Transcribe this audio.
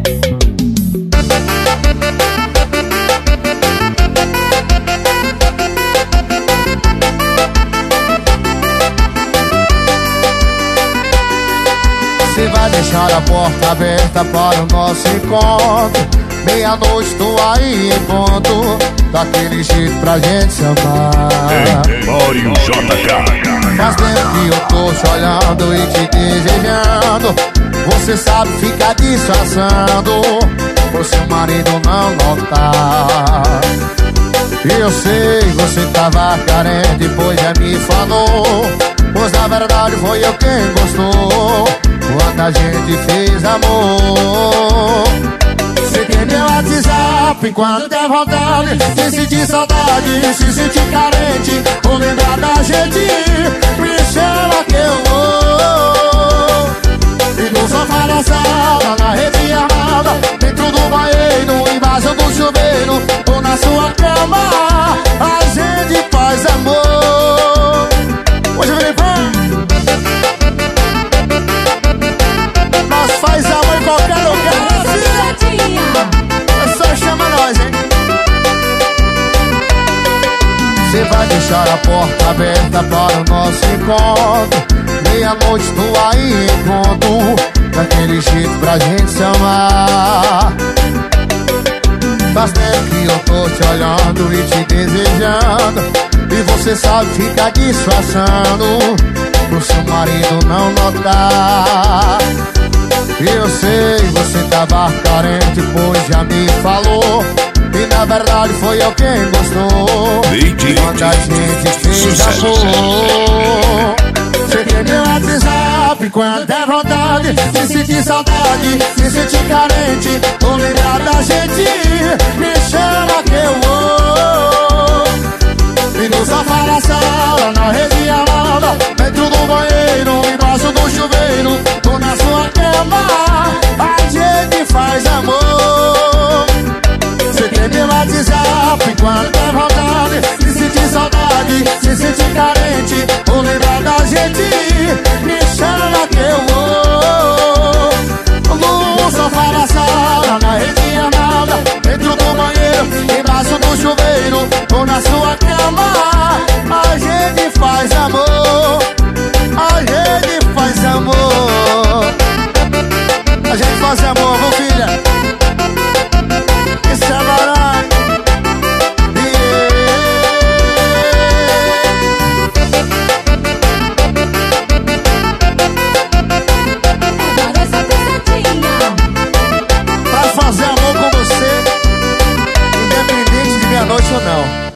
Você vai deixar a porta aberta para o nosso encontro. Meia-noite tô aí em ponto, daquele jeito pra gente se amar. Empório JK. Faz tempo que eu tô te olhando e te desejando. Você sabe ficar disfarçando, por seu marido não notar. Eu sei, você tava carente, pois já me falou. Pois na verdade foi eu quem gostou, quando a gente fez amor. Você tem meu WhatsApp quando der vontade, se sentir saudade, se sentir carente, ou lembrar da gente, me chama que eu vou. E no sofá da sala, na rede armada, dentro do banheiro, embaixo do chuveiro, ou na sua cama, a gente faz amor. Hoje vem nós faz amor em qualquer lugar. É só chama nós, hein? Você vai deixar a porta aberta para o nosso encontro. Meia-noite tô aí em ponto, daquele jeito pra gente se amar. Faz tempo que eu tô te olhando e te desejando, e você sabe ficar disfarçando, pro seu marido não notar. Eu sei, você tava carente, pois já me falou, e na verdade foi eu quem gostou, quando a gente fez amor. Você tem meu WhatsApp quando der vontade, se sentir saudade, se sentir carente, ou lembrar da gente, me chama que eu vou. E no sofá da sala, na rede amada, dentro do banheiro, embaixo do chuveiro, ou na sua cama, a gente faz amor. Você tem meu WhatsApp quando der vontade, se sentir saudade, se sentir carente, ou lembrar da gente, me chama que eu vou. No sofá da sala, na rede amada, dentro do banheiro, embaixo do chuveiro, ou na sua cama, a gente faz amor. A gente faz amor. A gente faz amor.